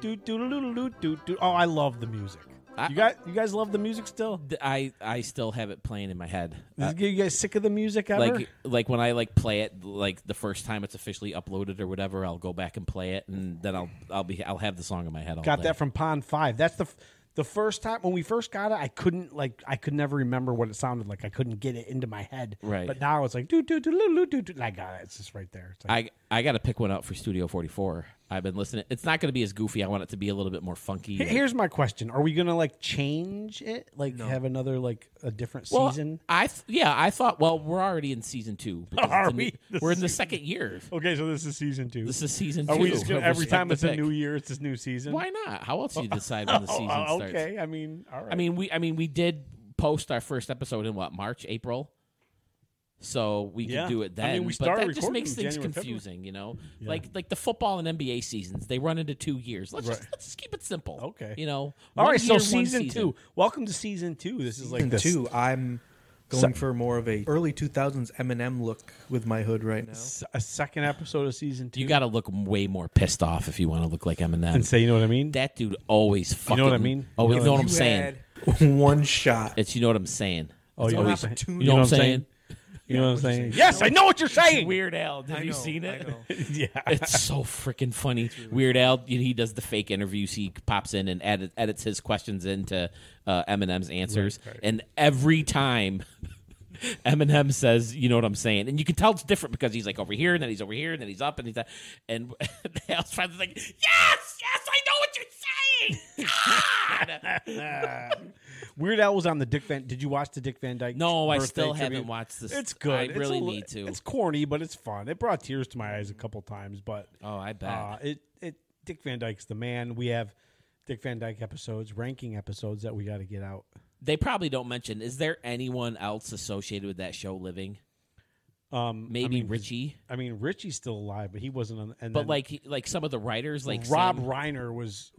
Oh, I love the music. You guys love the music still? I still have it playing in my head. Does it get you guys sick of the music ever? Like when I play it, like the first time it's officially uploaded or whatever, I'll go back and play it, and then I'll have the song in my head all Got day. that from Pond 5. That's the first time when we first got it. I could never remember what it sounded like. I couldn't get it into my head. Right. But now it's like do do do do do do. I got it. It's just right there. It's like, I got to pick one out for Studio 44. I've been listening. It's not going to be as goofy. I want it to be a little bit more funky. Here's my question: are we gonna change it? Have another a different season? I thought. Well, we're already in season 2. Are we? We're in the second year. Okay, so this is season 2. This is season 2. Are we just gonna, every time it's a a new year, it's this new season? Why not? How else do you decide when the season starts? Okay, I mean, all right. I mean, we did post our first episode in March, April. So we could do it then. I mean, we but started that just makes recording things January, confusing, you know. Yeah. Like the football and NBA seasons, they run into 2 years. Let's just keep it simple. Okay. You know. All right. So one season 2. Welcome to season 2. This is Season 2. I'm going for more of a early 2000s Eminem look with my hood right now. A second episode of season 2. You got to look way more pissed off if you want to look like Eminem. and say, you know what I mean? That dude always fucking. know what I mean? Oh, you know what I'm You saying? had one shot. It's you know what I'm saying. Oh, you know what I'm saying? You know what I'm saying? You know what I'm saying? Yes, I know what you're saying. Weird Al. Have you seen I it? know. Yeah. It's so freaking funny. Weird Al, he does the fake interviews. He pops in and edits his questions into Eminem's answers. Right. And every time Eminem says, you know what I'm saying? And you can tell it's different because he's over here, and then he's over here, and then he's up, and he's and Al's trying to yes, I know what you're saying. God! Weird Al was on the Dick Van. Did you watch the Dick Van Dyke? No, I birthday still tribute? haven't watched this. It's good. I really need to. It's corny, but it's fun. It brought tears to my eyes a couple times, but Oh, I bet. Dick Van Dyke's the man. We have Dick Van Dyke episodes, ranking episodes that we got to get out. They probably don't mention. Is there anyone else associated with that show living? Maybe Richie. I mean, Richie's still alive, but he wasn't on. And But then like some of the writers, like Rob Sam, Reiner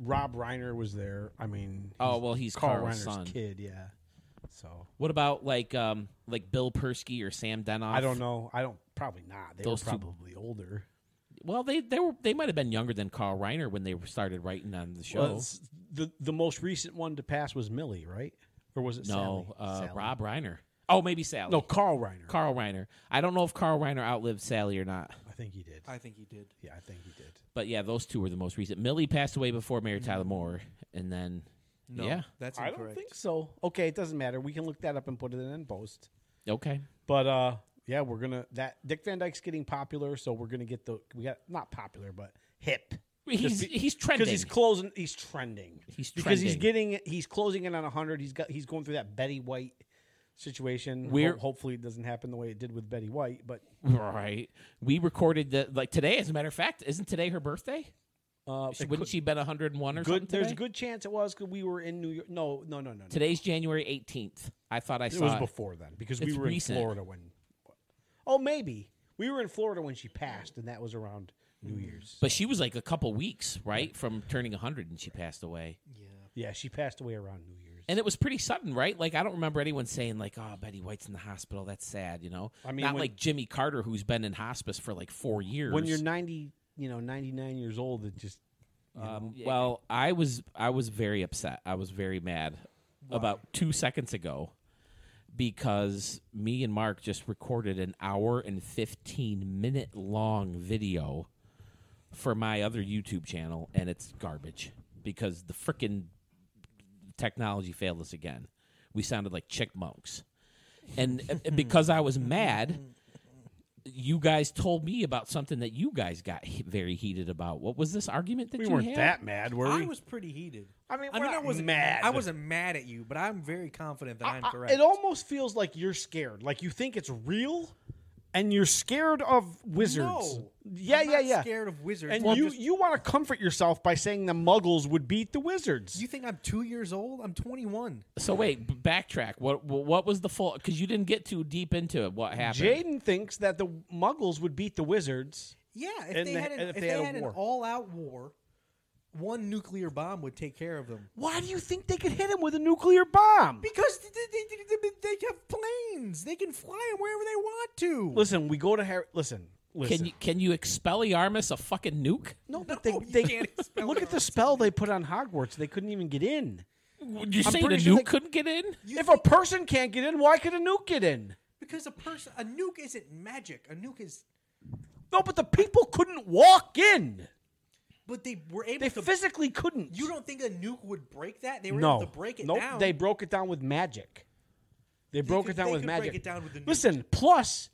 was there. I mean, he's Carl Carl's Reiner's son. kid. Yeah. So What about like Bill Persky or Sam Denoff? I don't know. Probably not. They Those were two- probably older. Well, they might have been younger than Carl Reiner when they started writing on the show. Well, the most recent one to pass was Millie, right? Or was it No, Sally? Rob Reiner. Oh, maybe Sally. No, Carl Reiner. Carl Reiner. I don't know if Carl Reiner outlived Sally or not. I think he did. I think he did. Yeah, I think he did. But yeah, those two were the most recent. Millie passed away before Mary Tyler Moore, and then No, yeah, that's I incorrect. don't think so. Okay, it doesn't matter. We can look that up and put it in post. okay. But yeah, we're gonna Dick Van Dyke's getting popular, so we're gonna get not popular, but hip. He's trending Because he's closing. He's trending. Because he's closing in on 100. He's going through that Betty White situation. Hopefully it doesn't happen the way it did with Betty White. But right. We recorded today. As a matter of fact, isn't today her birthday? Wouldn't she been 101 or something? There's today? a good chance it was because we were in New York. No. Today's January 18th. I thought I saw it was before then because we It's were recent. in Florida when. Oh, maybe we were in Florida when she passed, and that was around New Year's. But she was like a couple weeks, right, from turning 100, and she passed away. Yeah, she passed away around New Year's. And it was pretty sudden, right? Like I don't remember anyone saying like, "Oh, Betty White's in the hospital. That's sad," you know. I mean, not like Jimmy Carter, who's been in hospice for like 4 years. When you're 99 years old, it just. Well, I was very upset. I was very mad about 2 seconds ago because me and Mark just recorded an hour and 15-minute long video for my other YouTube channel, and it's garbage because the frickin' technology failed us again. We sounded like chickmunks. And because I was mad, you guys told me about something that you guys got very heated about. What was this argument that we you weren't had? that mad, were we? I was pretty heated. I mean, I wasn't mad. I wasn't mad at you, but I'm very confident that I'm correct. It almost feels like you're scared. Like you think it's real, and you're scared of wizards. No. Yeah, I'm not yeah. scared of wizards. And I'm you just- want to comfort yourself by saying the Muggles would beat the wizards. You think I'm 2 years old? I'm 21. So wait, backtrack. What was the full? Because you didn't get too deep into it. What happened? Jaden thinks that the Muggles would beat the wizards. Yeah, And if they had, if if they they had a had an war. all-out war, one nuclear bomb would take care of them. Why do you think they could hit him with a nuclear bomb? Because they have planes. They can fly them wherever they want to. Listen, we go to Harry. Listen, Can you Expelliarmus a fucking nuke? No, but they look at the spell they put on Hogwarts. They couldn't even get in. Would you say the nuke couldn't get in? If a person can't get in, why could a nuke get in? Because a nuke isn't magic. A nuke is. No, but the people couldn't walk in. But they were able They to. physically couldn't. You don't think a nuke would break that? They were able to break it down. They broke it down with magic. They broke it down with magic. Break it down with the nuke. Listen, plus,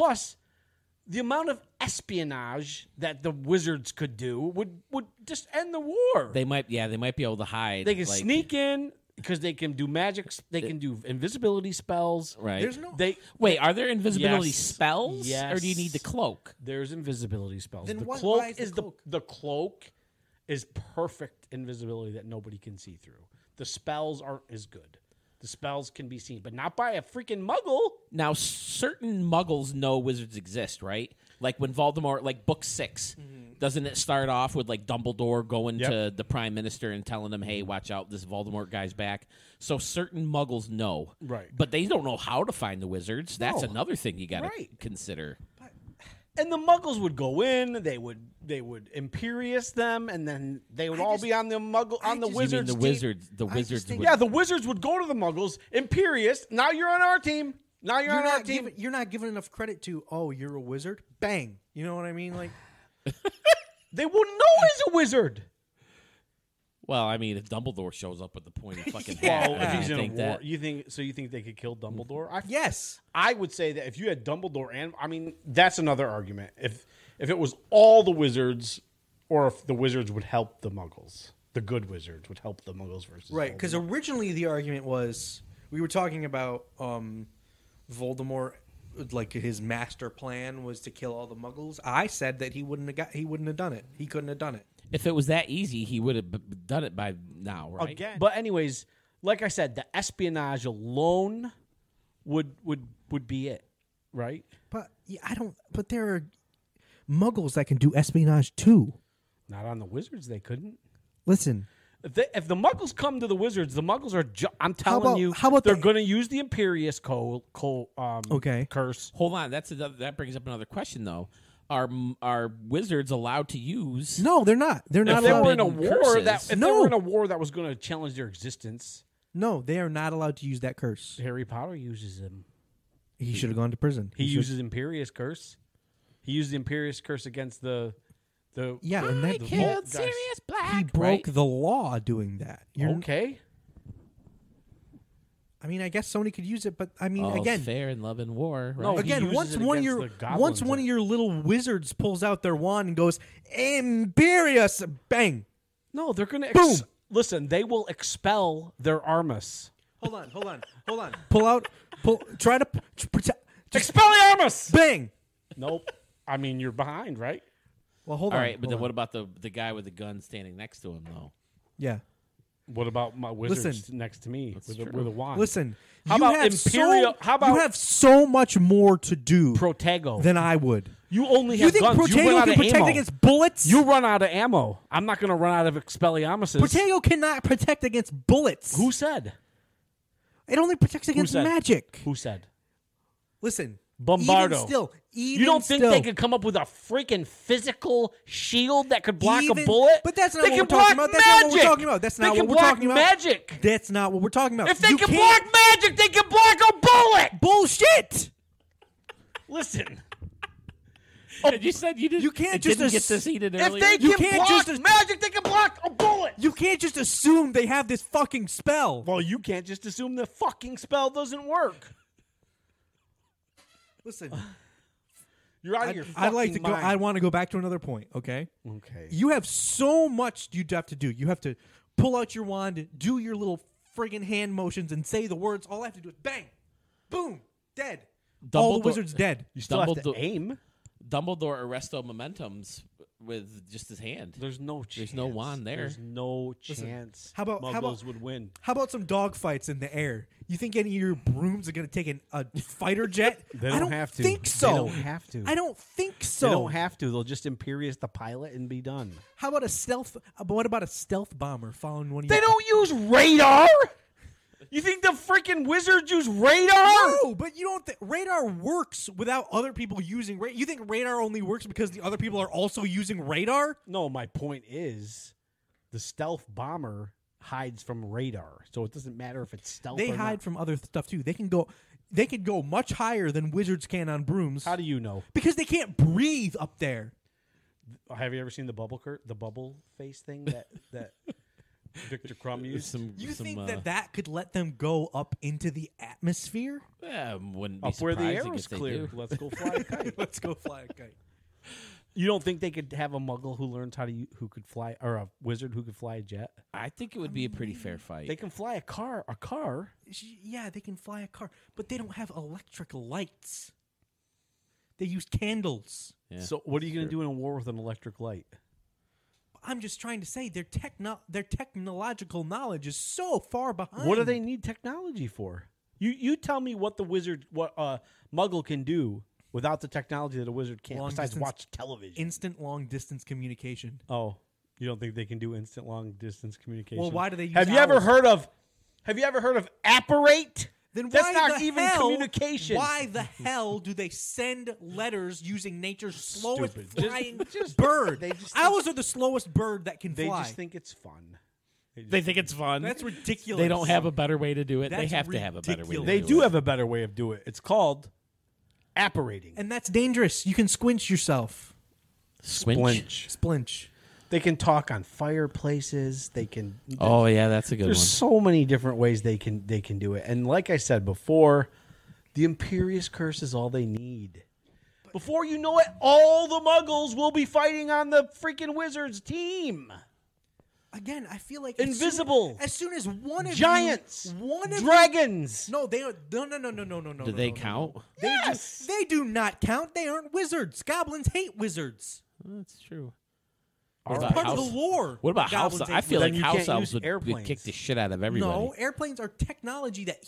the amount of espionage that the wizards could do would just end the war. They might be able to hide. They can sneak in because they can do magic. They can do invisibility spells. Right. There's no. Wait, are there invisibility spells? Yes. Or do you need the cloak? There's invisibility spells. Then the why cloak is is the cloak? the cloak is perfect invisibility that nobody can see through. The spells aren't as good. The spells can be seen, but not by a freaking muggle. Now, certain muggles know wizards exist, right? Like when Voldemort, like Book 6, doesn't it start off with like Dumbledore going to the Prime Minister and telling him, hey, watch out, this Voldemort guy's back? So certain muggles know. Right. But they don't know how to find the wizards. That's No. another thing you got to Right. consider. And the muggles would go in, they would Imperius them, and then they would all be on the wizards. The wizards would. Yeah, the wizards would go to the muggles, Imperius. Now you're on our team. Now you're on our team. You're not giving enough credit to. Oh, you're a wizard. Bang. You know what I mean? Like They wouldn't know he's a wizard. Well, I mean, if Dumbledore shows up with the pointy fucking Yeah. hat, Well, I if he's in a think war, that. you think they could kill Dumbledore? yes. I would say that if you had Dumbledore and that's another argument. If it was all the wizards, or if the wizards would help the Muggles, the good wizards would help the Muggles versus Right, because Voldemort. originally the argument was we were talking about Voldemort, like his master plan was to kill all the Muggles. I said that he wouldn't have done it. He couldn't have done it. If it was that easy, he would have done it by now, right? Again. But anyways, like I said, the espionage alone would be it, right? But I don't. But there are Muggles that can do espionage too. Not on the wizards, they couldn't. Listen, If the Muggles come to the wizards, the Muggles are. I'm telling about- you, how about they're the- going to use the Imperius Okay. curse. Hold on, that brings up another question though. Are wizards allowed to use? no, they're not. They're not If they allowed. were in a war, curses. they No. were in a war that was going to challenge their existence, No, they are not allowed to use that curse. Harry Potter uses them. He should have gone to prison. He should- uses Imperius curse. He used the Imperius curse against the Yeah, and that Killed guys. Sirius Black. he broke the law doing that. Okay. I mean, I guess Sony could use it, but I mean, All's again, fair in love and war. Right? No, he again, uses once it one of against your the goblins. once one of your little wizards pulls out their wand and goes Imperius, bang. No, they're going to Boom. listen. They will expel their Armus. Hold on. Try to protect. Expelliarmus. Bang. Nope. I mean, you're behind, right? Well, hold All on. right, but hold then on. what about the guy with the gun standing next to him though? Yeah. What about my wizards Listen. next to me with a true. wand? Listen. How you about have Imperial- how about- you have so much more to do Protego. than I would. You only You have think guns. You run Protego out can of protect ammo. against bullets? You run out of ammo. I'm not going to run out of Expelliarmuses. Protego cannot protect against bullets. Who said? It only protects against said? magic. Who said? Listen, Bombardo. Even still, You don't think they could come up with a freaking physical shield that could block a bullet? But that's not they what can we're talking block about. That's not what we're magic. talking about. That's They not can what we're block talking about. magic. That's not what we're talking about. If they You can can't- block magic, they can block a bullet. bullshit. Listen, And you said you didn't. You can't it just didn't get ass- this heated if earlier. they You can can't block just- magic, they can block a bullet. You can't just assume they have this fucking spell. Well, you can't just assume the fucking spell doesn't work. Listen, You're out of your fucking I'd like to go. mind. I want to go back to another point. Okay, Okay. you have so much you'd have to do. You have to pull out your wand, do your little friggin' hand motions, and say the words. All I have to do is bang, boom, dead. All the Dumbledore- wizards dead. You still have to Dumbledore- aim. Dumbledore arresto momentums with just his hand. There's no chance. There's no wand there. There's no chance. how about- Muggles would win? How about some dog fights in the air? You think any of your brooms are going to take a fighter jet? They I don't don't have to. think They so. don't have to. I don't think so. They don't have to. They'll just Imperius the pilot and be done. How about a stealth? What about a stealth bomber following one of They your? don't use radar. You think the freaking wizards use radar? No, but you don't. Radar works without other people using radar. You think radar only works because the other people are also using radar? No, my point is the stealth bomber hides from radar, so it doesn't matter if it's stealth. They or hide not. from other stuff too. They can go. They could go much higher than wizards can on brooms. How do you know? Because they can't breathe up there. Have you ever seen the bubble face thing that Victor Crumb used? You think that could let them go up into the atmosphere? Wouldn't be Up where the surprising air if is they clear. do. Let's go fly a kite. Let's go fly a kite. You don't think they could have a muggle who learns who could fly, or a wizard who could fly a jet? I think it would be a pretty fair fight. They can fly a car. A car. Yeah, they can fly a car, but they don't have electric lights. They use candles. Yeah, So what are you going to do in a war with an electric light? I'm just trying to say their technological knowledge is so far behind. What do they need technology for? You tell me what a muggle can do without the technology that a wizard can't, Long besides distance- watch television. Instant long distance communication. Oh, you don't think they can do instant long distance communication? Well, why do they use Have you ever ours? heard of apparate? Then That's why not the even hell, communication. Why the hell do they send letters using nature's slowest Stupid. flying bird? they just Owls are the slowest bird that can They fly. just think it's fun. They think it's fun. That's ridiculous. They don't have a better way to do it. They That's have to have a better way. To ridiculous. They do do it. have a better way of doing it. It's called apparating. And that's dangerous. You can squinch yourself. Squinch. Splinch. They can talk on fireplaces. They can. Oh yeah, that's a good There's one. so many different ways they can do it. And like I said before, the Imperious Curse is all they need. Before you know it, all the Muggles will be fighting on the freaking Wizards team. Again, I feel like Invisible. As soon as one of Giants, you, one of dragons. no, they are no. Do they count? Yes. They do not count. They aren't wizards. Goblins hate wizards. That's true. It's about part of house- the lore. What about Goblins house? hate I feel Then like you house can't elves use would airplanes. kick the shit out of everybody. No, airplanes are technology that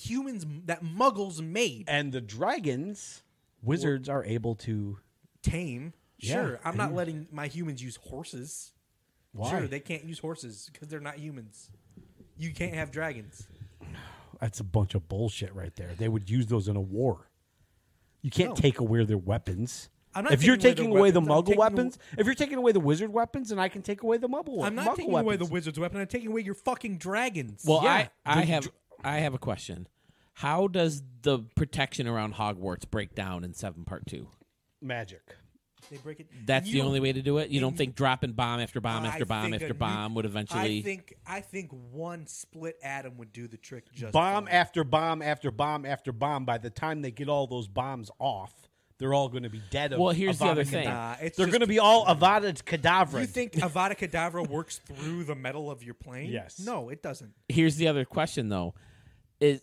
Muggles made. And the dragons, wizards are able to. Tame. Yeah. Sure, I'm not letting my humans use horses. Why? Sure, they can't use horses because they're not humans. You can't have dragons. That's a bunch of bullshit right there. They would use those in a war. You can't No. take away their weapons. I'm not If you're taking taking away away their the weapons, I'm Muggle taking weapons, if you're taking away the wizard weapons, then I can take away the Muggle. I'm not Muggle taking weapons. away the wizard's weapon. I'm taking away your fucking dragons. Well, Yeah, I have a question. How does the protection around Hogwarts break down in 7 Part 2? magic. they break it. That's You the don't- only way to do it. You don't think dropping bomb after bomb I after bomb think after a bomb would eventually? I think one split atom would do the trick. Just Bomb fine. after bomb after bomb after bomb. By the time they get all those bombs off, they're all going to be dead. Well, here's the Avada other thing. Kedavra. It's They're just- going to be all Avada Kedavra. You think Avada Kedavra works through the metal of your plane? Yes. No, it doesn't. Here's the other question though: is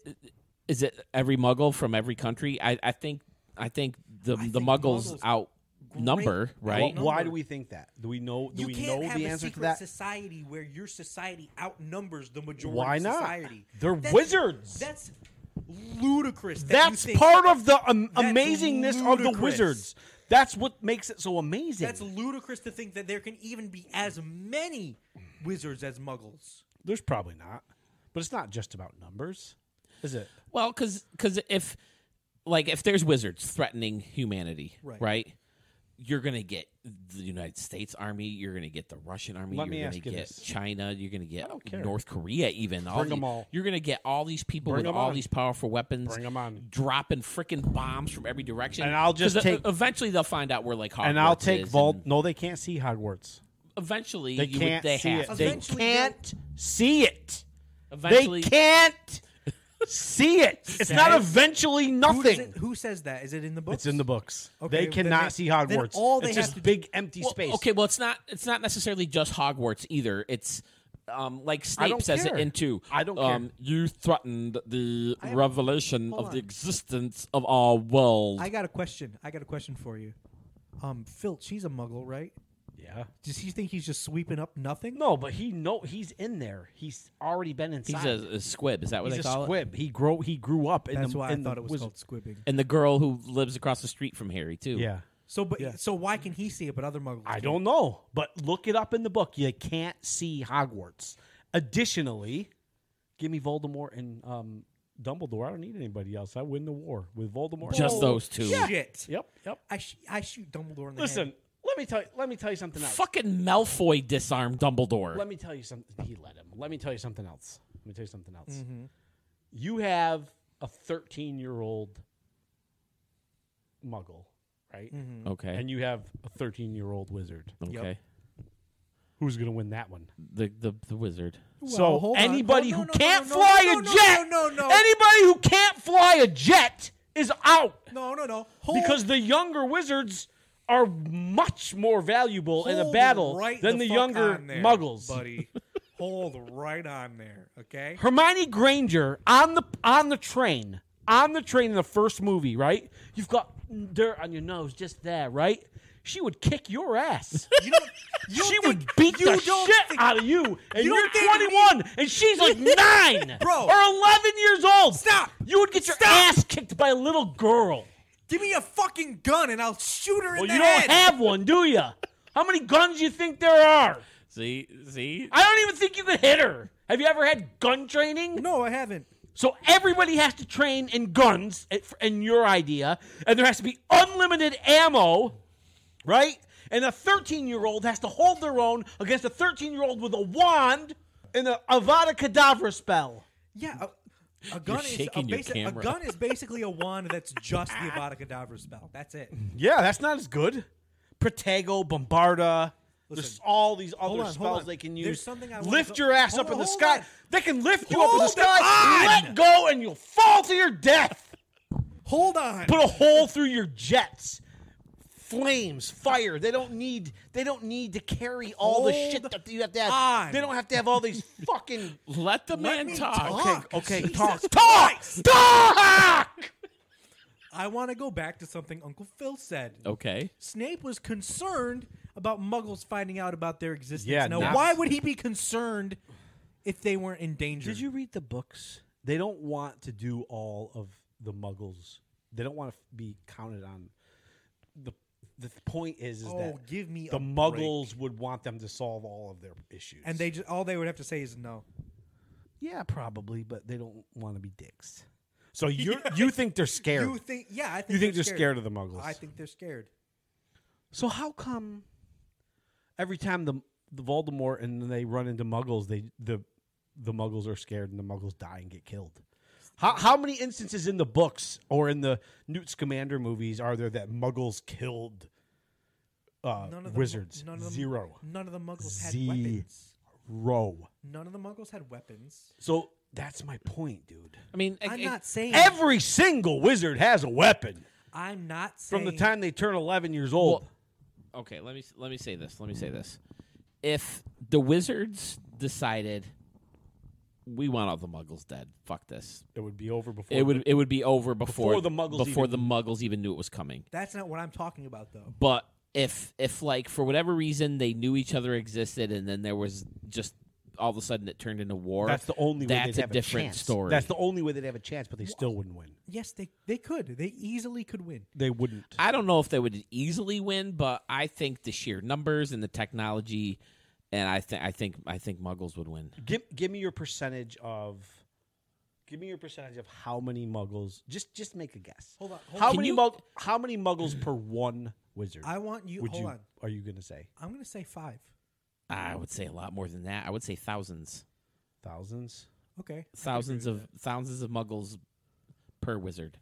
it every Muggle from every country? I think the think Muggles Muggles outnumber, great right? outnumber. Why do we think that? Do we know? Do You we can't know have the a answer to secret that? society where your society outnumbers the majority Why of not? society. They're wizards. That's ludicrous. That's think, part of the That's amazingness of the ludicrous. wizards. That's what makes it so amazing. That's ludicrous to think that there can even be as many wizards as Muggles. There's probably not, but it's not just about numbers, is it? Well, because if there's wizards threatening humanity, Right. right? You're gonna get the United States Army. You're gonna get the Russian Army. Let me you're ask gonna you get this. China. You're gonna get don't care. North Korea. Even Bring them all. You're gonna get all these people Bring with 'em all on. these powerful weapons. Bring 'em on. dropping freaking bombs from every direction. And I'll just 'Cause take- Eventually, they'll find out where like Hogwarts And I'll take is, Vault. and No, they can't see Hogwarts. Eventually, They you can't would, they see have it. to. They Eventually can't see it. Eventually, They can't see it. It's not Guys, eventually Who, nothing. who says that? Is it in the book? It's in the books. Okay, They then cannot they- see then Hogwarts. all they it's have just to- big empty Well, space. okay, well, it's not necessarily just Hogwarts either. It's like I Snape don't says care. it into. I don't care. You threatened the I have- revelation hold of the on. existence of our world. I got a question. for you. Filch, he's a Muggle, right? Yeah. Does he think he's just sweeping up nothing? No, but he's in there. He's already been He's inside. a squib. Is that what He's they a call it? squib. He grew up in That's the why I in thought the it was wizard- called squibbing. And the girl who lives across the street from Harry too. Yeah. So why can he see it, but other Muggles? I can't? don't know, but look it up in the book. You can't see Hogwarts. Additionally, give me Voldemort and Dumbledore. I don't need anybody else. I win the war with Voldemort. Just those two. Shit. Yep. I shoot Dumbledore in the Listen, head. let me tell you something else. Fucking Malfoy disarmed Dumbledore. Let me tell you something. He let him. Let me tell you something else. Mm-hmm. You have a 13-year-old Muggle, right? Mm-hmm. Okay. And you have a 13-year-old wizard. Okay. Who's going to win that one? The wizard. So hold on. anybody No, who no, can't no, fly no, a no, jet, no, no. anybody who can't fly a jet is out No. because the younger wizards are much more valuable in a Hold battle right than the fuck younger on there, Muggles. buddy. Hold right on there, okay? Hermione Granger on the train in the first movie, right? You've got dirt on your nose just there, right? She would kick your ass. She would beat the shit out of you, and you you're don't think 21, and she's like 9, Bro. or 11 years old. Stop. You would get your ass kicked by a little girl. Give me a fucking gun and I'll shoot her Well, in the you head. don't have one, do you? How many guns do you think there are? See? I don't even think you could hit her. Have you ever had gun training? No, I haven't. So everybody has to train in guns, in your idea, and there has to be unlimited ammo, right? And a 13-year-old has to hold their own against a 13-year-old with a wand and a Avada Kedavra spell. Yeah, a gun is shaking your camera. a gun is basically a wand that's just the Avada Kedavra spell. That's it. Yeah, that's not as good. Protego, Bombarda. There's Listen, all these other hold on. spells they can use. There's something I wanna lift go- your ass Hold up in the on, sky. on. They can lift you up in the Hold sky, on. let go, and you'll fall to your death. Hold on. Put a hole through your jets. Flames, fire. They don't need to carry all the shit that you have to have. on. They don't have to have all these fucking Let the man me talk. talk. okay, Jesus talk. Christ. Talk! I want to go back to something Uncle Phil said. Okay. Snape was concerned about Muggles finding out about their existence. Yeah, now, not- why would he be concerned if they weren't in danger? Did you read the books? They don't want to do all of the Muggles. They don't want to be counted on. The point is that give me the a Muggles break. would want them to solve all of their issues. And all they would have to say is no. yeah, probably, but they don't want to be dicks. So you think they're scared? You think? Yeah, I think. You think they're they're scared of the Muggles? I think they're scared. So how come every time the Voldemort and they run into Muggles, the Muggles are scared and the Muggles die and get killed? How many instances in the books or in the Newt Scamander movies are there that Muggles killed wizards? None of them, Zero. None of the Muggles had weapons. Zero. None of the Muggles had weapons. So that's my point, dude. I mean, I'm not saying. Every single wizard has a weapon I'm not saying. from the time they turn 11 years old. okay, let me say this. If the wizards decided we want all the Muggles dead, fuck this. It would be over before. It would be over before the Muggles the Muggles even knew it was coming. That's not what I'm talking about, though. But if like for whatever reason they knew each other existed and then there was just all of a sudden it turned into war. That's the only way that's they'd a have different chance. story. That's the only way they'd have a chance, but they still wouldn't win. Yes, they could. They easily could win. They wouldn't. I don't know if they would easily win, but I think the sheer numbers and the technology, and I think Muggles would win. Give me your percentage of. Give me your percentage of how many Muggles. Just make a guess. Hold on. How many Muggles per one wizard? I want you. Hold on. Are you going to say I'm going to say 5. I would say a lot more than that. I would say thousands. thousands? Okay. Thousands of Muggles per wizard.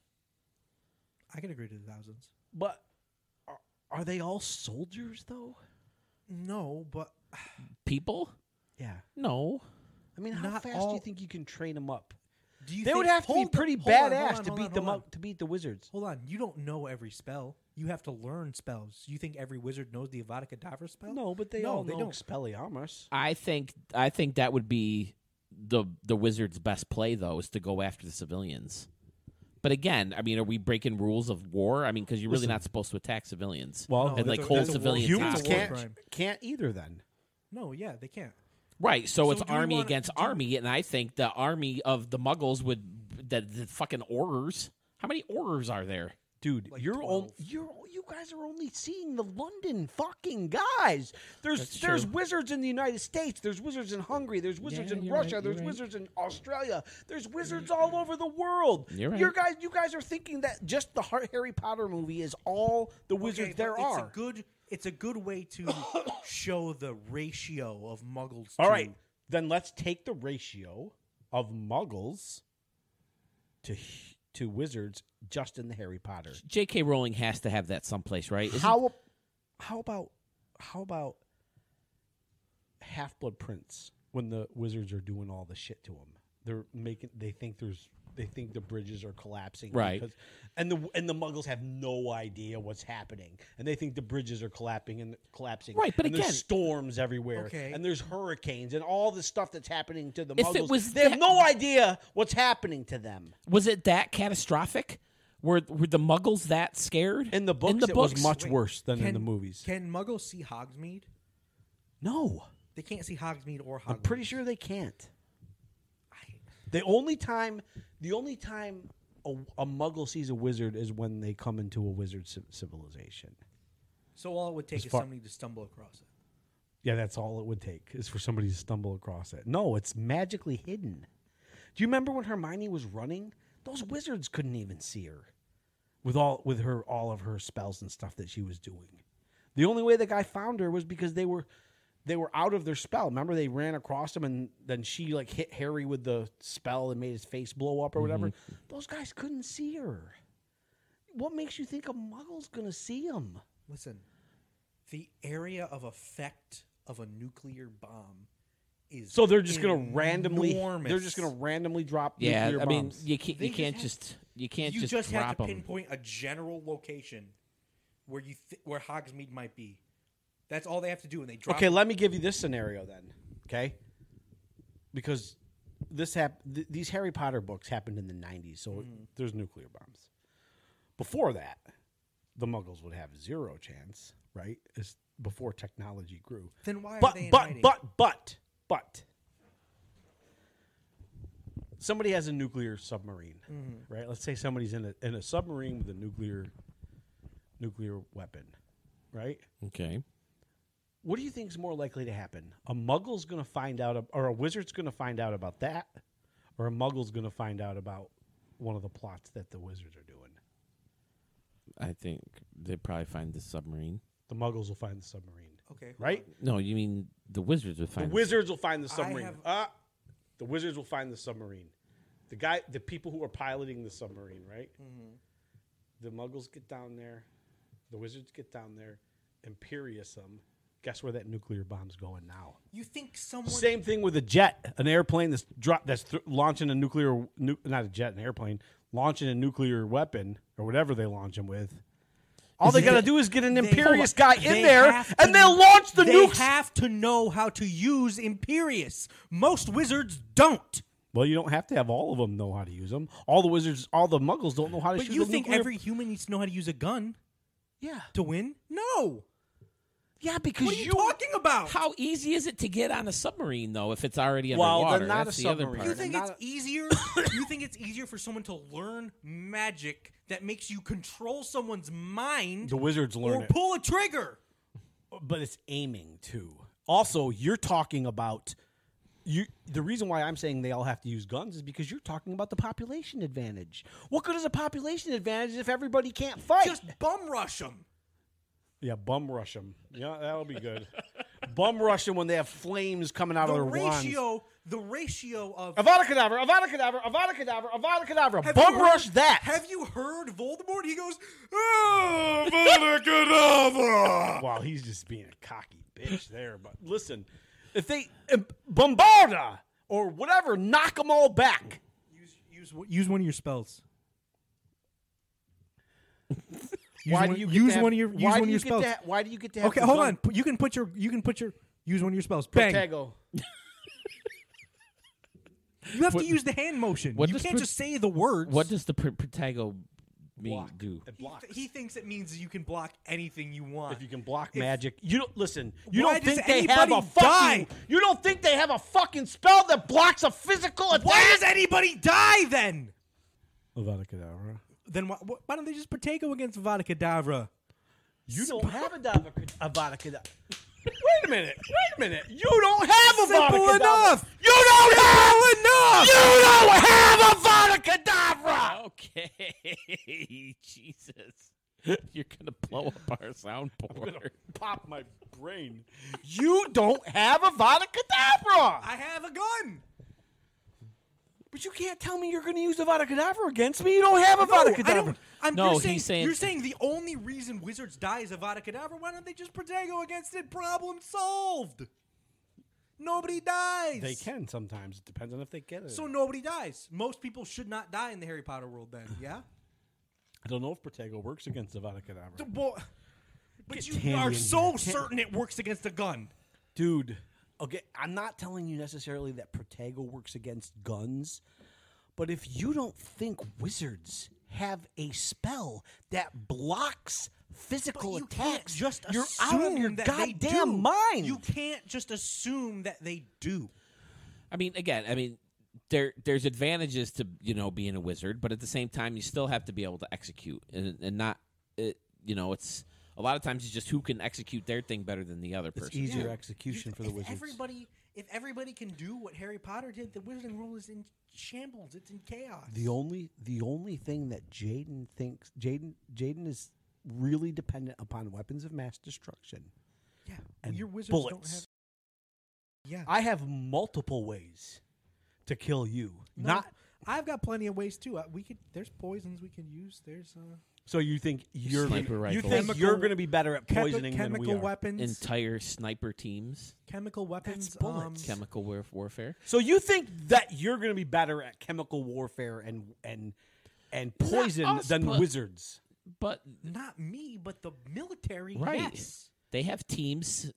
I can agree to the thousands. But are they all soldiers though? No, but People? Yeah. No. I mean, how Not fast do all- you think you can train them up? do you They think, would have to be hold on, pretty hold on, badass hold on, to hold beat on, them hold up to beat the wizards. Hold on. You don't know every spell. You have to learn spells. You think every wizard knows the Avada Kedavra spell? No, but they No, all they know don't. Expelliarmus. I think that would be the wizard's best play though, is to go after the civilians. But again, I mean, are we breaking rules of war? I mean, because you're really Listen. not supposed to attack civilians. Well, No, and like that's a- hold that's a war- civilians humans that's a war hostage. crime. can't either. Then No, yeah, they can't. Right, so So it's do we army wanna- against do- army, and I think the army of the Muggles would the fucking Aurors. How many Aurors are there? Dude, Like you 12. guys are only seeing the London fucking guys. There's true. wizards in the United States. There's wizards in Hungary. There's wizards in you're Russia. right, There's you're right. wizards in Australia. There's wizards all over the world. You're right. You guys are thinking that just the Harry Potter movie is all the wizards Okay, there but are. It's a good way to show the ratio of Muggles. All to, right, then let's take the ratio of Muggles to wizards just in the Harry Potter. J.K. Rowling has to have that someplace, right? How about Half-Blood Prince when the wizards are doing all the shit to him? They think the bridges are collapsing, Right. And the Muggles have no idea what's happening, and they think the bridges are collapsing, Right, but and again- there's storms everywhere, Okay. and there's hurricanes, and all the stuff that's happening to the If it Muggles. was They have that- no idea what's happening to them. Was it that catastrophic? Were the Muggles that scared? In the books, it was much worse than in the movies. Can Muggles see Hogsmeade? No, They can't see Hogsmeade or Hogsmeade. I'm pretty sure they can't. The only time a Muggle sees a wizard is when they come into a wizard civilization. So all it would take is far- somebody to stumble across it. Yeah, that's all it would take is for somebody to stumble across it. No, it's magically hidden. Do you remember when Hermione was running? Those wizards couldn't even see her with all of her spells and stuff that she was doing. The only way the guy found her was because they were out of their spell. Remember, they ran across him, and then she like hit Harry with the spell and made his face blow up or whatever. Those guys couldn't see her. What makes you think a Muggle's gonna see him? Listen, the area of effect of a nuclear bomb is So they're just gonna randomly. enormous. They're just gonna randomly drop. Yeah, nuclear I mean, bombs. you can't They you can't just just you can't You just just have drop to them. pinpoint a general location where where Hogsmeade might be. That's all they have to do, and they drop. Okay, let me give you this scenario then. Okay, because these Harry Potter books happened in the 90s, so there's nuclear bombs. Before that, the Muggles would have zero chance, right? It's before technology grew. Then why are But they in but hiding? but somebody has a nuclear submarine, right? Let's say somebody's in a submarine with a nuclear weapon, right? Okay. What do you think is more likely to happen? A Muggle's going to find out, or a wizard's going to find out about that, or a Muggle's going to find out about one of the plots that the wizards are doing? I think they'd probably find the submarine. The Muggles will find the submarine, Okay, hold right? No, you mean the wizards would The find wizards will find the submarine. have- The wizards will find the submarine. The people who are piloting the submarine, right? The Muggles get down there. The wizards get down there. Imperious them. Guess where that nuclear bomb's going now? You think someone? Same thing with a jet, an airplane that's launching a not a jet, an airplane launching a nuclear weapon or whatever they launch them with. All they got to do is get an Imperious guy in They there, have and to- they'll launch the They nukes. have to know how to use Imperious. Most wizards don't. Well, you don't have to have all of them know how to use them. All the Muggles don't know how to But shoot you a think nuclear. every human needs to know how to use a gun Yeah, to win? No. yeah, because What are you talking about? How easy is it to get on a submarine though if it's already Well, underwater? they're not That's a the other submarine. part. You think Not it's easier? You think it's easier for someone to learn magic that makes you control someone's mind the wizards learn or it, pull a trigger? but it's aiming too. Also, you're talking about the reason why I'm saying they all have to use guns is because you're talking about the population advantage. What good is a population advantage if everybody can't fight? Just bum rush them. Yeah, bum rush them. Yeah, that'll be good. Bum rush them when they have flames coming out of their wands. The ratio of Avada Kedavra, Avada Kedavra, Avada Kedavra, Avada Kedavra. Have Bum you rush heard- that. Have you heard Voldemort? He goes, "Oh, Avada Kedavra." Wow, he's just being a cocky bitch there. But listen, if they bombarda or whatever, knock them all back. Use one of your spells. Why do you get to have- one of your why do you your get spells? to why do you get to have Okay, the hold gun? on. You can put your use one of your spells. Bang. Protego. You have to use the hand motion. what You does can't just say the words. What does the Protego Block. do? It blocks. He thinks it means you can block anything you want. If you can block magic, you don't listen. You Why don't does think they have a anybody fucking. die? You don't think they have a fucking spell that blocks a physical attack? Why does anybody die then? Avada Kedavra. Then why don't they just Protego against Avada Kedavra? You don't have Avada Kedavra. Wait a minute. You don't have Avada Simple Kedavra. enough. You don't have enough. You don't have Avada Kedavra. Okay, Jesus, you're gonna blow up our soundboard. Pop my brain. You don't have Avada Kedavra. I have a gun. But you can't tell me you're going to use Avada Kedavra against me. You don't have Avada Kedavra. No, he's saying- you're saying the only reason Wizards die is Avada Kedavra. Why don't they just Protego against it? Problem solved. Nobody dies. They can sometimes. It depends on if they get it. So nobody dies. Most people should not die in the Harry Potter world. Then, yeah. I don't know if Protego works against Avada Kedavra. But Get you Tandy are in so here. certain it works against a gun. Dude, okay, I'm not telling you necessarily that Protego works against guns, but if you don't think wizards have a spell that blocks physical You attacks, can't just you're assume out of your that they do. goddamn mind. You can't just assume that they do. I mean, again, there's advantages to being a wizard, but at the same time, you still have to be able to execute and not. It's a lot of times it's just who can execute their thing better than the other person. It's easier Yeah. execution for the wizards. If everybody can do what Harry Potter did, the wizarding world is in shambles. It's in chaos. The only thing that Jaden is really dependent upon weapons of mass destruction. yeah, and your wizards bullets. don't have. Yeah, I have multiple ways to kill you. No, I've got plenty of ways too. There's poisons we can use. There's So you think you're Sniper you rifles. think Chemical- you're going to be better at poisoning than we chemical are? weapons, Entire sniper teams, chemical weapons, That's bullets. chemical warfare. So you think that you're going to be better at chemical warfare and poison us, than but- wizards? But Not me, but the military. right, Yes. they have teams,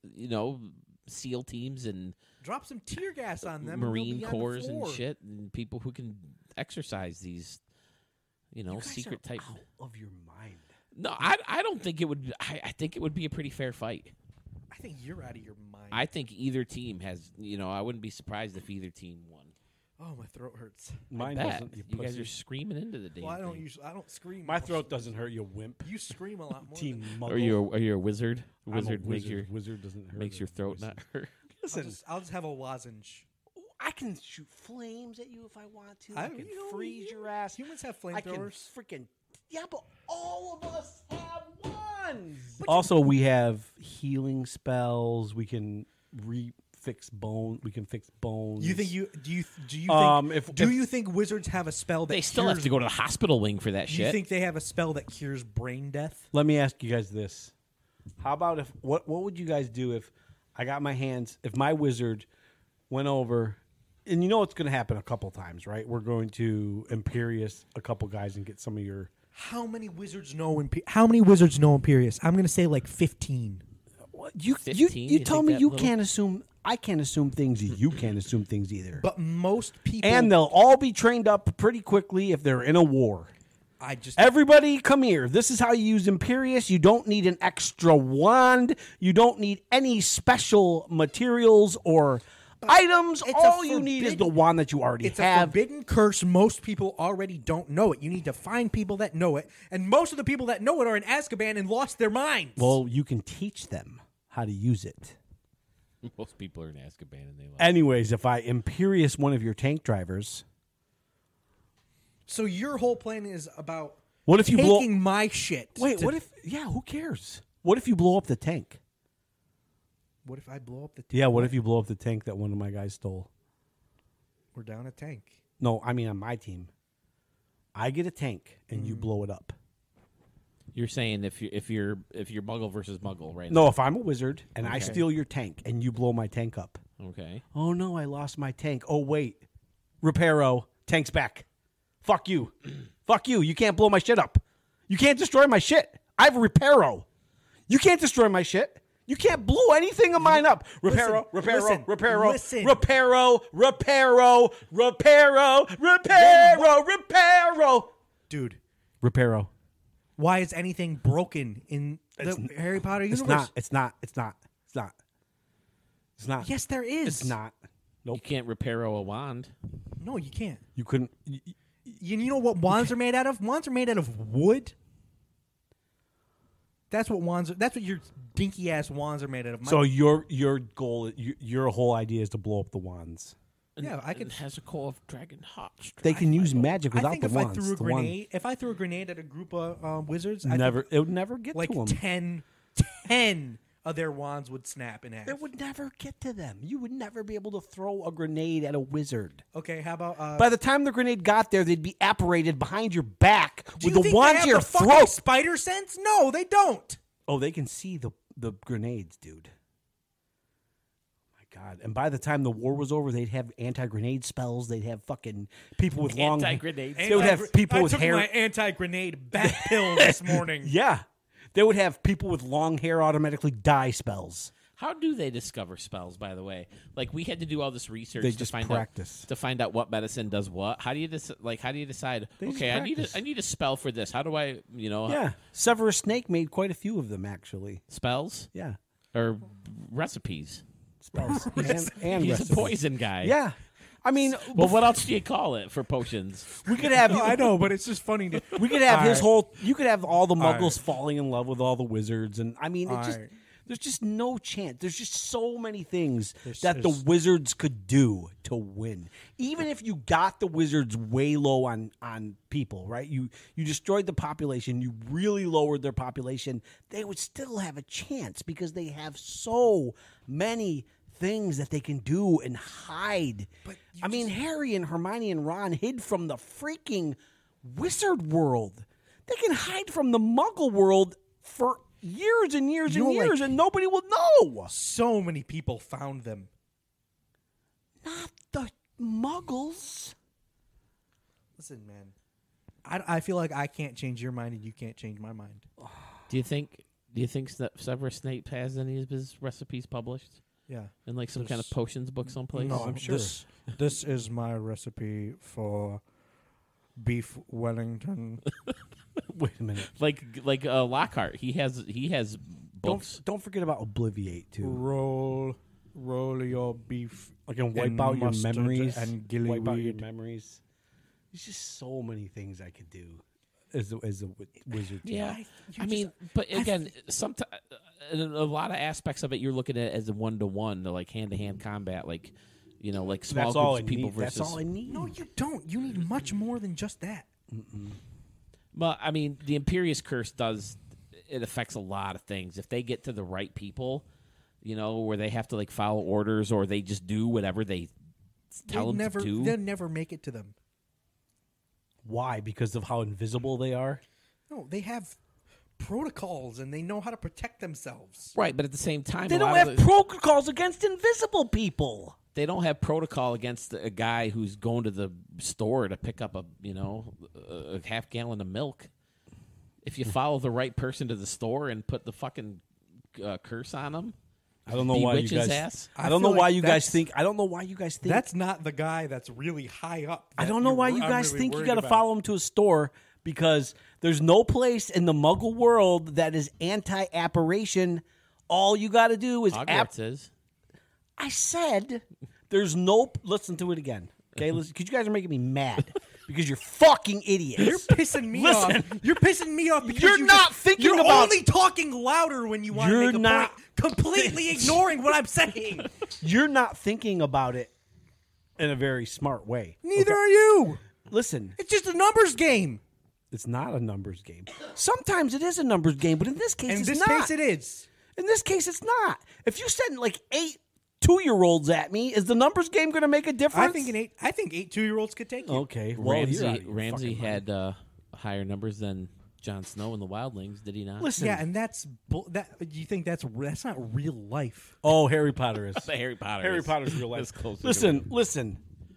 SEAL teams and Drop some tear gas on them. and they'll Marine be on the Corps and floor. shit, and people who can exercise these, You guys secret are type. out of your mind. No, I don't think it would. I think it would be a pretty fair fight. I think you're out of your mind. I think either team has. I wouldn't be surprised if either team won. Oh, my throat hurts. Mine Bet. doesn't. You guys pussy. are screaming into the damn Well, thing. I don't scream. My I'll throat scream. doesn't hurt, you wimp. You scream a lot more. Team than- muggle. Are you a wizard? I'm a Wizard makes your wizard doesn't hurt. makes your throat not hurt. Listen, I'll just have a lozenge. I can shoot flames at you if I want to. I can you know, freeze your ass. Humans have I can flamethrowers. freaking but all of us have ones. Also, we have healing spells. We can fix bone. We can fix bones. You think do you think if- do if- you think wizards have a spell that They still cures, have to go to the hospital wing for that You shit. think they have a spell that cures brain death? Let me ask you guys this: how about if what would you guys do if I got my hands? If my wizard went over, and you know what's going to happen a couple times, right? We're going to Imperius a couple guys and get some of your. How many wizards know Imperius? I'm going to say like 15. What, you 15? you You tell think me that you little? can't assume. I can't assume things. You can't assume things either. But most people And they'll all be trained up pretty quickly if they're in a war. Everybody, come here. This is how you use Imperius. You don't need an extra wand. You don't need any special materials or items. it's All a you need is the forbidden- wand that you already It's a have. forbidden curse. Most people already don't know it. You need to find people that know it. And most of the people that know it are in Azkaban and lost their minds. Well, you can teach them how to use it. Most people are in Azkaban and they love. Anyways, if I Imperius one of your tank drivers, so your whole plan is about what if you taking blow? my shit. Wait, what if? Yeah, who cares? What if you blow up the tank? What if I blow up the tank? Yeah, what if you blow up the tank that one of my guys stole? We're down a tank. No, I mean on my team. I get a tank and you blow it up. You're saying if you're Muggle versus Muggle, right? No, if I'm a wizard and I Okay. steal your tank and you blow my tank up. Okay. Oh no, I lost my tank. Oh wait. Reparo, tank's back. Fuck you. Fuck you. You can't blow my shit up. You can't destroy my shit. I have a Reparo. You can't destroy my shit. You can't blow anything of mine up. Reparo, Listen, Reparo, listen. Reparo, Reparo, Reparo, Reparo, Reparo. Dude, Reparo. why is anything broken in the Harry Potter universe? It's not. Yes, there is. It's not. Nope. You can't repair a wand. No, you can't. You couldn't. You know what wands are made out of? Wands are made out of wood. That's what wands are. That's what your dinky ass wands are made out of. So your goal, your whole idea is to blow up the wands. Yeah, I could. It has a core of dragon heart. They can use magic I without think the if wands. I threw a The wand- grenade, if I threw a grenade at a group of wizards, it would never get like to them. 10 of their wands would snap in half. It would never get to them. You would never be able to throw a grenade at a wizard. Okay, how about By the time the grenade got there, they'd be apparated behind your back do with you the think wand they have to your the fucking throat. spider sense? No, they don't. Oh, they can see the grenades, dude. My God. And by the time the war was over, they'd have anti-grenade spells. They'd have fucking people with long... Anti-grenade They would have people with hair... I took my anti-grenade bat pill this morning. Yeah. They would have people with long hair automatically die spells. How do they discover spells? By the way, like we had to do all this research. They to just find practice. out, to find out what medicine does what. How do you How do you decide? They just Okay, practice. I need a spell for this. How do I Yeah. Severus Snape made quite a few of them, actually. spells Yeah. or recipes? Spells. and He's recipes. a poison guy. Yeah. I mean, Well, what else do you call it for potions? we could have... I know, but it's just funny to. We could have his Alright. whole... You could have all the muggles Alright. falling in love with all the wizards. And, I mean, it just... Alright. There's just no chance. There's just so many things that the there's- wizards could do to win. Even if you got the wizards way low on people, right? You destroyed the population. You really lowered their population. They would still have a chance because they have so many things that they can do and hide. But I mean, Harry and Hermione and Ron hid from the freaking wizard world. They can hide from the muggle world for years and years You and know, like- years, and nobody will know. So many people found them. Not the muggles. Listen, man. I feel like I can't change your mind and you can't change my mind. Do you think Severus Snape has any of his recipes published Yeah. in like some kind of potions book someplace? No, I'm sure. This is my recipe for beef Wellington. Wait a minute. Like Lockhart, he has books. Don't forget about Obliviate too. roll your beef. I can wipe and out your mustard memories and wipe out your gillyweed. memories. There's just so many things I could do as a wizard. Yeah, you I mean, but again, sometimes in a lot of aspects of it, you're looking at it as a 1-to-1, like hand-to-hand combat, like like small That's all groups I of people need. versus. That's all I need. No, you don't. You need much more than just that. Well, I mean, the Imperious Curse it affects a lot of things. If they get to the right people, where they have to like follow orders or they just do whatever they tell them to do. They'll never make it to them. Why? Because of how invisible they are? No, they have protocols and they know how to protect themselves. Right, but at the same time, They a don't lot have of the- protocols against invisible people. they don't have protocol against a guy who's going to the store to pick up a half gallon of milk. If you follow the right person to the store and put the fucking curse on them, I don't know why you bewitch his guys. ass. I don't know feel why like you guys think. I don't know why you guys think. That's not the guy that's really high up. I that don't know why you I'm guys really think you worried got to about. follow him to a store because there's no place in the Muggle world that is anti-apparition. All you got to do is Hogwarts is. I said there's no. Listen to it again, okay? Listen, because you guys are making me mad because you're fucking idiots. You're pissing me Listen. off. You're pissing me off because You're not thinking you're about- only talking louder when you want to You're make a not- point, completely ignoring what I'm saying. You're not thinking about it in a very smart way. Neither are you. Listen, It's just a numbers game. it's not a numbers game. Sometimes it is a numbers game, but in this case, In it's this not. case, it is. In this case, it's not. If you send like 8 2-year-olds at me, is the numbers game going to make a difference? I think 8 2-year-olds could take you. Okay, well, you're out of your Ramsey fucking mind. had higher numbers than Jon Snow in the Wildlings, did he not? Listen. Yeah, and that's that. You think that's not real life? Oh, Harry Potter is. Harry Potter. Harry is- Potter's real is life. closer to Listen.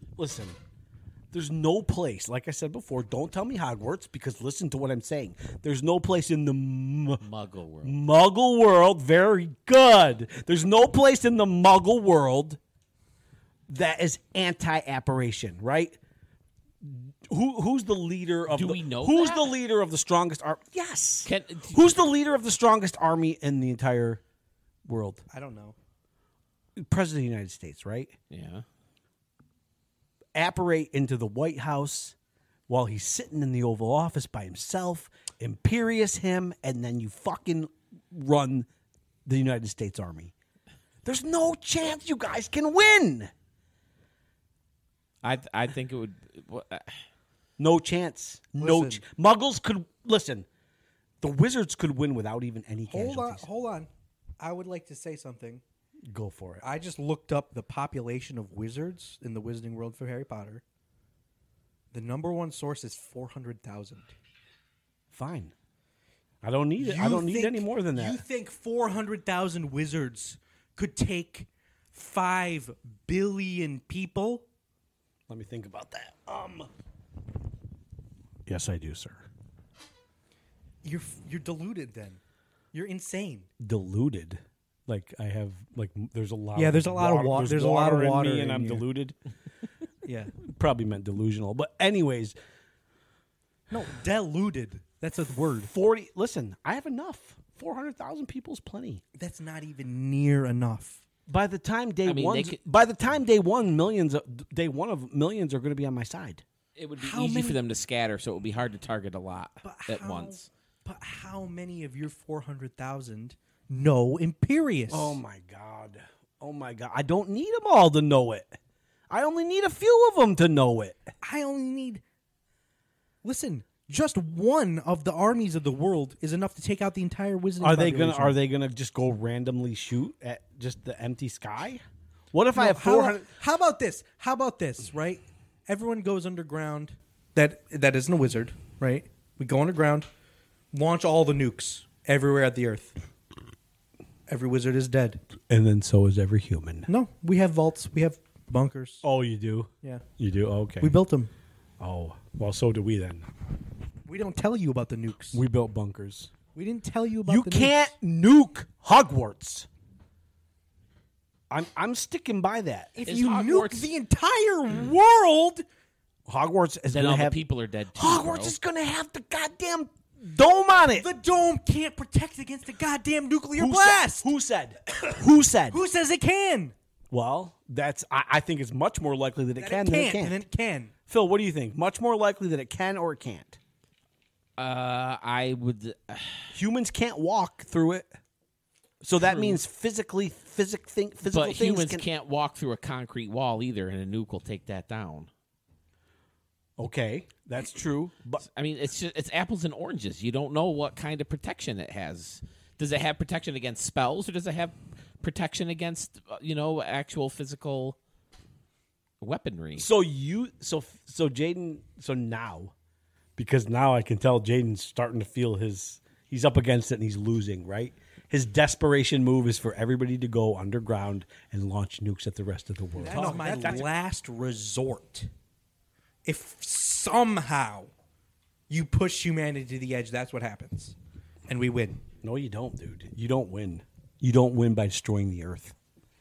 There's no place, like I said before, don't tell me Hogwarts because listen to what I'm saying. There's no place in the Muggle world. Muggle world, very good. There's no place in the Muggle world that is anti-apparition, right? Who's the leader of Do the, we know who's that? the leader of the strongest army? Yes. Can- Who's the leader of the strongest army in the entire world? I don't know. President of the United States, right? Yeah. Apparate into the White House, while he's sitting in the Oval Office by himself, Imperious him, and then you fucking run the United States Army. There's no chance you guys can win. I think it would. No chance. Listen. Muggles could listen. The Wizards could win without even any casualties. Hold on. I would like to say something. Go for it. I just looked up the population of wizards in the Wizarding World for Harry Potter. The number one source is 400,000. Fine. I don't need it. I don't need any more than that. You think 400,000 wizards could take 5 billion people? Let me think about that. Yes, I do, sir. You're deluded then. You're insane. Deluded. Like I have there's a lot. Yeah, there's a lot of water. There's a lot of water in me, in and I'm you. deluded. Yeah. Probably meant delusional, but anyways, No, deluded. That's a word. 40. Listen, I have enough. 400,000 people is plenty. That's not even near enough. By the time day mean, one, they could- by the time day one of millions are going to be on my side. It would be How easy many- for them to scatter, so it would be hard to target a lot at once. But how many of your 400,000 know Imperious? Oh my god! Oh my god! I don't need them all to know it. I only need a few of them to know it. I only need. Listen, just one of the armies of the world is enough to take out the entire wizarding. Are they gonna just go randomly shoot at just the empty sky? What if I have how, 400? how about this? How about this? Right? Everyone goes underground. That isn't a wizard, right? We go underground, launch all the nukes everywhere at the earth. Every wizard is dead. And then so is every human. No, we have vaults. We have bunkers. Oh, you do? Yeah, You do? Okay. we built them. Oh, well, so do we then. We don't tell you about the nukes. We built bunkers. We didn't tell you about. You the can't nuke Hogwarts. I'm sticking by that. If Is you nuke Hogwarts- the entire world, Hogwarts is Then going all to the have people are dead too. Hogwarts bro. is going to have the goddamn dome on it. the dome can't protect against the goddamn nuclear Who blast. Said, who said? Who said? Who says it can? Well, I think it's much more likely that it That can it than it can't, can't. and then it can. Phil, what do you think? Much more likely that it can or it can't. I would. Humans can't walk through it, so that means physical But things humans can. can't walk through a concrete wall either, and a nuke will take that down. Okay, that's true. But I mean, it's apples and oranges. You don't know what kind of protection it has. Does it have protection against spells, or does it have protection against actual physical weaponry? so Jaden. So now, because now I can tell Jaden's starting to feel he's up against it and he's losing. Right. His desperation move is for everybody to go underground and launch nukes at the rest of the world. That is my last resort. If somehow you push humanity to the edge, that's what happens, and we win. No, you don't, dude. You don't win. You don't win by destroying the Earth.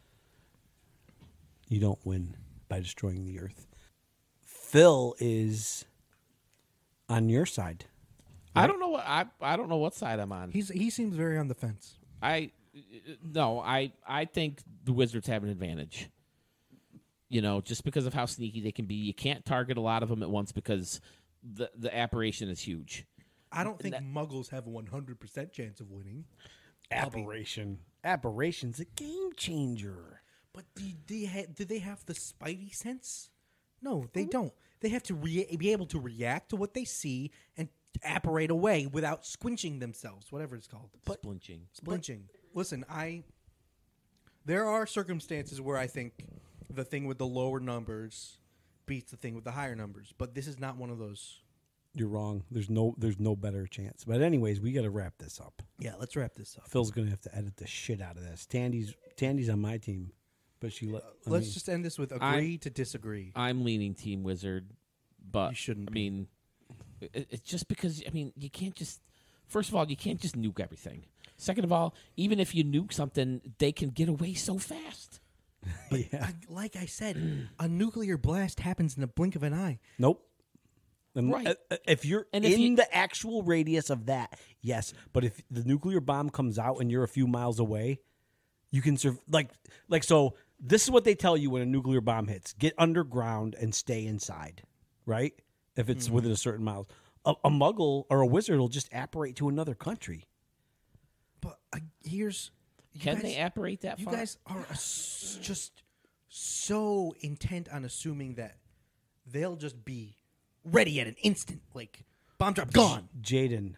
You don't win by destroying the Earth. Phil is on your side. I don't know what I don't know what side I'm on. He seems very on the fence. I think the Wizards have an advantage. Just because of how sneaky they can be. You can't target a lot of them at once because the apparition is huge. I don't think Muggles have a 100% chance of winning. Aberration. Aberration's a game changer. But do they have the spidey sense? No, they don't. They have to be able to react to what they see and apparate away without squinching themselves, whatever it's called. Splinching. Listen, there are circumstances where I think the thing with the lower numbers beats the thing with the higher numbers, but this is not one of those. You're wrong. There's no better chance. But anyways, we got to wrap this up. Yeah, let's wrap this up. Phil's gonna have to edit the shit out of this. Tandy's on my team, but Let's just end this with agree to disagree. I'm leaning Team Wizard, but You shouldn't I mean, it's just because you can't just. First of all, you can't just nuke everything. Second of all, even if you nuke something, they can get away so fast. yeah. Like I said, a nuclear blast happens in the blink of an eye. Nope. And Right. If you're And in if you- the actual radius of that, yes. But if the nuclear bomb comes out and you're a few miles away, you can so. This is what they tell you when a nuclear bomb hits: get underground and stay inside. Right? if it's within a certain miles. A muggle or a wizard will just apparate to another country. But here's... Can they apparate that You far? guys are just so intent on assuming that they'll just be ready at an instant. Like, bomb drop, gone. Jaden.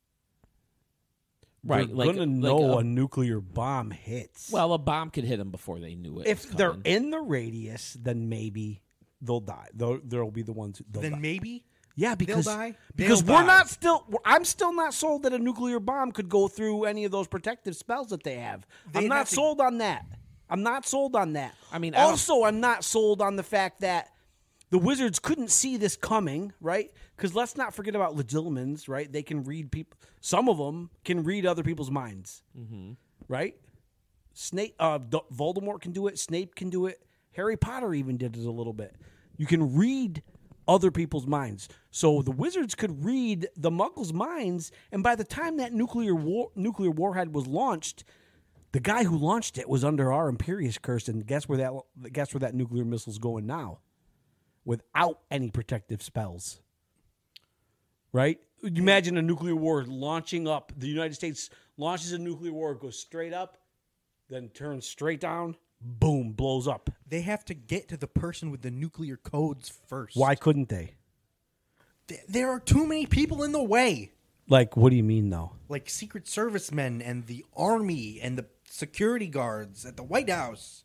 Right, They're like gonna know a nuclear bomb hits. Well, a bomb could hit them before they knew it. if was they're coming. in the radius, then maybe they'll die. There'll be the ones who Then die. maybe... Yeah, because die? because They'll we're die. not still. I'm still not sold that a nuclear bomb could go through any of those protective spells that they have. They'd I'm not have to- sold on that. I'm not sold on that. I mean, I don't- also, I'm not sold on the fact that the wizards couldn't see this coming, right? Because let's not forget about legilimens, right? They can read people. Some of them can read other people's minds, right? Snape, Voldemort can do it. Snape can do it. Harry Potter even did it a little bit. You can read other people's minds. So the wizards could read the Muggles' minds, and by the time that nuclear warhead was launched, the guy who launched it was under our Imperious curse, and guess where that nuclear missile's going now? Without any protective spells. Right? You imagine a nuclear war launching up. The United States launches a nuclear war, goes straight up, then turns straight down, boom, blows up. They have to get to the person with the nuclear codes first. Why couldn't they? There are too many people in the way. Like, what do you mean, though? Like Secret Service men and the Army and the security guards at the White House.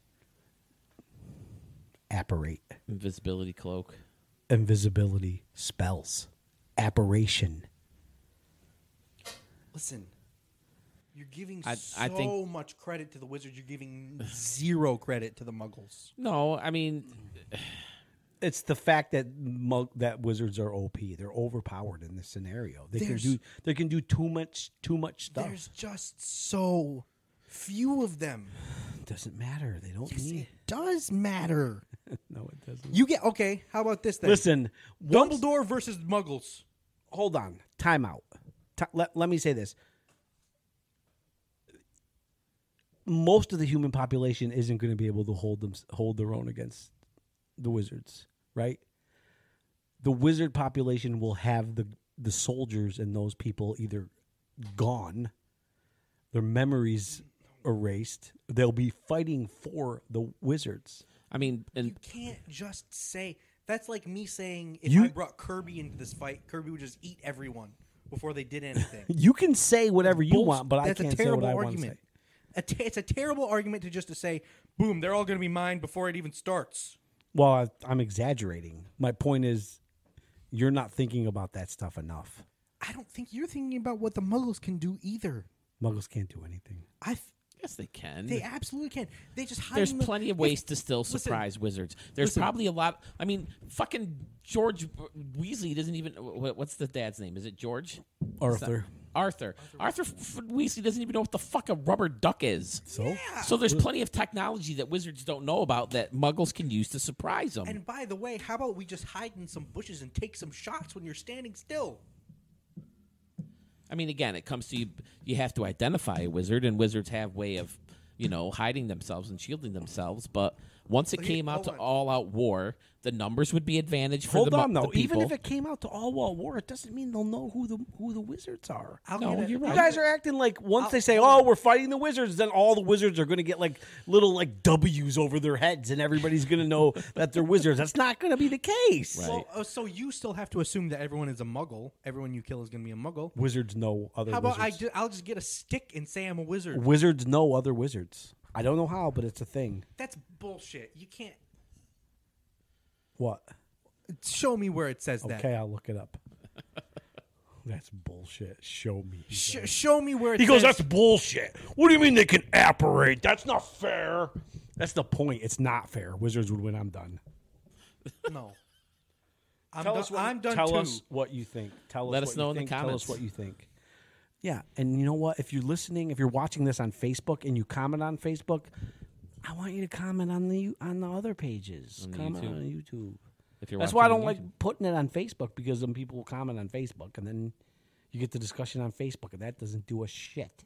Apparate. invisibility cloak. Invisibility spells. Apparition. Listen, you're giving I so think- much credit to the Wizards. You're giving zero credit to the Muggles. No, I mean, It's the fact that that wizards are OP. They're overpowered in this scenario. They can do too much stuff. There's just so few of them. Doesn't matter. They don't Yes, need. it does matter. No, it doesn't. You get okay. How about this then? Listen, once- Dumbledore versus Muggles. hold on. Time out. Let me say this. Most of the human population isn't going to be able to hold their own against the wizards, right? The wizard population will have the soldiers and those people either gone, their memories erased. They'll be fighting for the wizards. I mean, You and can't just say that's like me saying if You- I brought Kirby into this fight, Kirby would just eat everyone before they did anything. You can say whatever you want, but I That's can't a say terrible what I want to argument. say. It's a terrible argument to say, boom, they're all going to be mine before it even starts. Well, I'm exaggerating. My point is, you're not thinking about that stuff enough. I don't think you're thinking about what the Muggles can do either. Muggles can't do anything. yes, they can. They absolutely can. They just hide. There's in the- plenty of ways to still surprise wizards. There's listen. probably a lot. I mean, fucking George Weasley doesn't even. What's the dad's name? Is it George? Arthur. Arthur Weasley doesn't even know what the fuck a rubber duck is. So? So there's plenty of technology that wizards don't know about that Muggles can use to surprise them. And by the way, how about we just hide in some bushes and take some shots when you're standing still? I mean, again, it comes to you have to identify a wizard, and wizards have way of, hiding themselves and shielding themselves. But once it Okay, came out hold to on. all-out war, the numbers would be advantage for Hold the on, the though. people. Even if it came out to all-out war, it doesn't mean they'll know who the wizards are. No, you're right. You guys are acting like once they say, "Oh, we're fighting the wizards," then all the wizards are going to get like little like W's over their heads, and everybody's going to know that they're wizards. That's not going to be the case. Right. Well, so you still have to assume that everyone is a Muggle. Everyone you kill is going to be a Muggle. Wizards know other How about wizards. I'll just get a stick and say I'm a wizard? Wizards know other wizards. I don't know how, but it's a thing. That's bullshit. You can't What? show me where it says Okay, I'll look it up. That's bullshit. Show me. that. Show me where it He says. goes, "That's bullshit. What do you mean they can apparate? That's not fair." That's the point. It's not fair. Wizards would win. I'm done. No. I'm Tell done, us what, I'm done tell too. us what you think. Tell us Let what us know you in the think. Tell comments. us what you think. Yeah, and you know what? If you're listening, if you're watching this on Facebook and you comment on Facebook, I want you to comment on the other pages. On the Comment YouTube. on YouTube. If you're That's why I watching don't on like YouTube. putting it on Facebook, because then people will comment on Facebook, and then you get the discussion on Facebook, and that doesn't do a shit.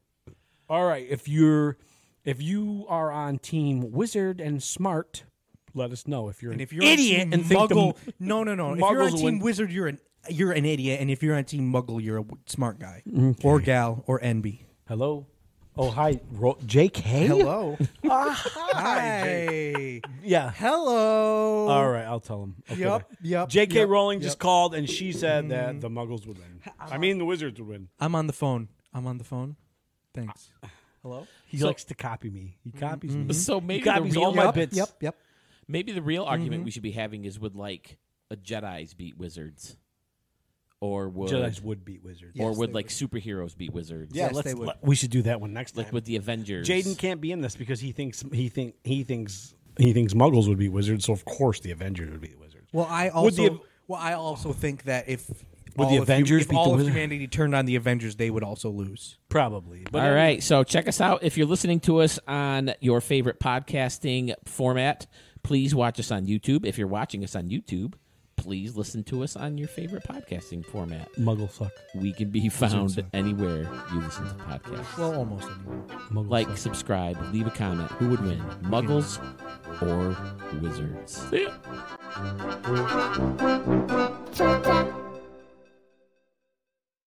All right, if you are on Team Wizard and Smart, let us know if you're And an if you're idiot on team and think the Muggle, no. If you're Muggles on will Team win. Wizard, you're an idiot, and if you're on Team Muggle, you're a smart guy or gal or NB. Hello. Oh hi, J.K. Hello. Hi. Yeah. Hello. All right, I'll tell him. Okay. Yep. J.K. yep, Rowling yep. just called and she said that the Muggles would win. I mean, the Wizards would win. I'm on the phone. Thanks. Hello. He likes to copy me. He copies me. So He maybe the copies real all my bits. Yep. maybe the real argument we should be having is would like a Jedi's beat wizards, or would Jedi's would beat Wizards. or Yes, would they like superheroes beat wizards? Yeah, Yes, they would. we should do that one next time. Like with the Avengers. Jaden can't be in this because he thinks Muggles would be wizards. So of course the Avengers would be the wizards. Well, I also think that if Would the Avengers beat the all of Wizards? humanity turned on the Avengers, they would also lose. Probably. But All right, so check us out. If you're listening to us on your favorite podcasting format, please watch us on YouTube. If you're watching us on YouTube, please listen to us on your favorite podcasting format. Muggle suck. We can be found anywhere you listen to podcasts. Well, almost anyway. Muggle Like, suck. subscribe, leave a comment. Who would win, Muggles or Wizards? See ya.